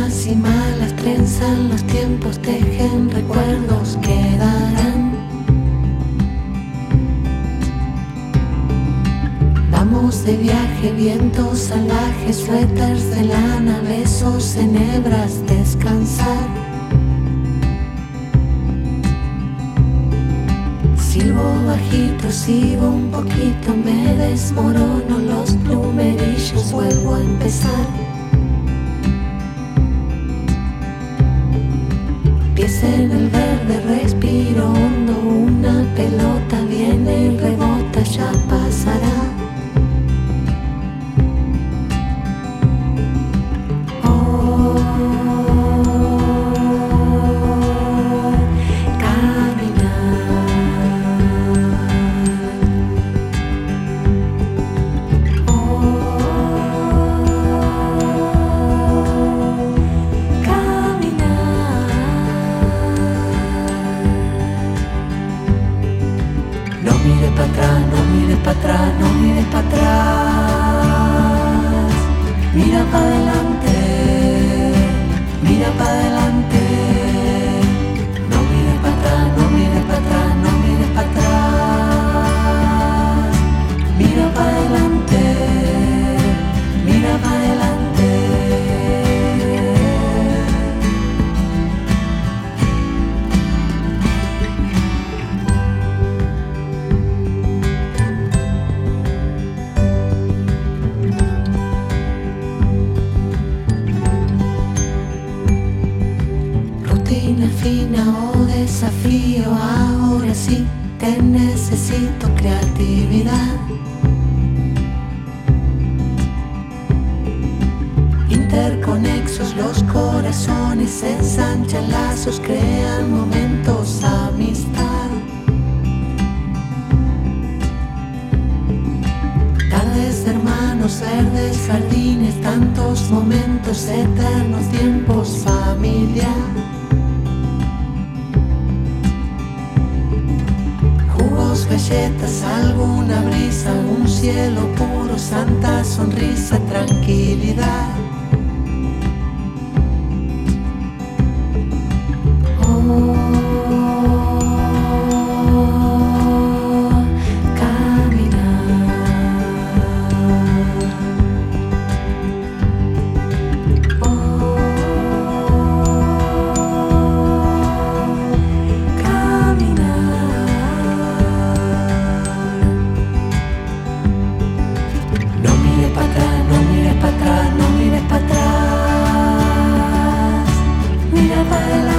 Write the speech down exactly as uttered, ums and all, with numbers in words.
buenas y malas trenzan los tiempos, tejen recuerdos, quedarán. Vamos de viaje, vientos salvajes, suéteres de lana, besos en hebras, descansar. Silbo bajito, sigo un poquito, me desmorono los plumerillos, vuelvo a empezar. Pies en el verde, respiro hondo, una pelota viene y rebota, ya pasará. Mira pa' adelante, mira pa' adelante. No mires pa' atrás, no mires pa' atrás, no mires pa' atrás. Mira pa' adelante, mira pa' adelante. Rutina fina o desafío, ahora sí te necesito, creatividad. Interconexos los corazones, se ensanchan lazos, crean momentos, amistad. Tardes de hermanos, verdes jardines, tantos momentos, eternos tiempos, familia. Galletas, alguna brisa, un cielo puro, santa sonrisa, tranquilidad. Oh, caminar. Oh, no mires pa' atrás, mira pa' adelante.